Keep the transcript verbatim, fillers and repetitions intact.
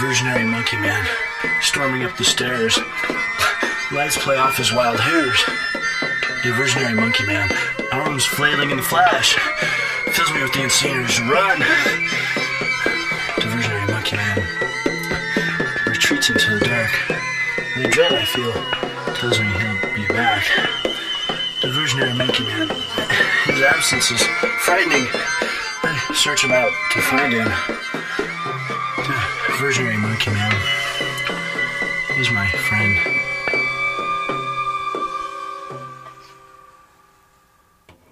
Diversionary monkey man, storming up the stairs. Lights play off his wild hairs. Diversionary monkey man, arms flailing in the flash, fills me with the insane urge to run. Diversionary monkey man retreats into the dark. The dread I feel tells me he'll be back. Diversionary monkey man, his absence is frightening. I search him out to find him. Diversionary monkey man, he's my friend.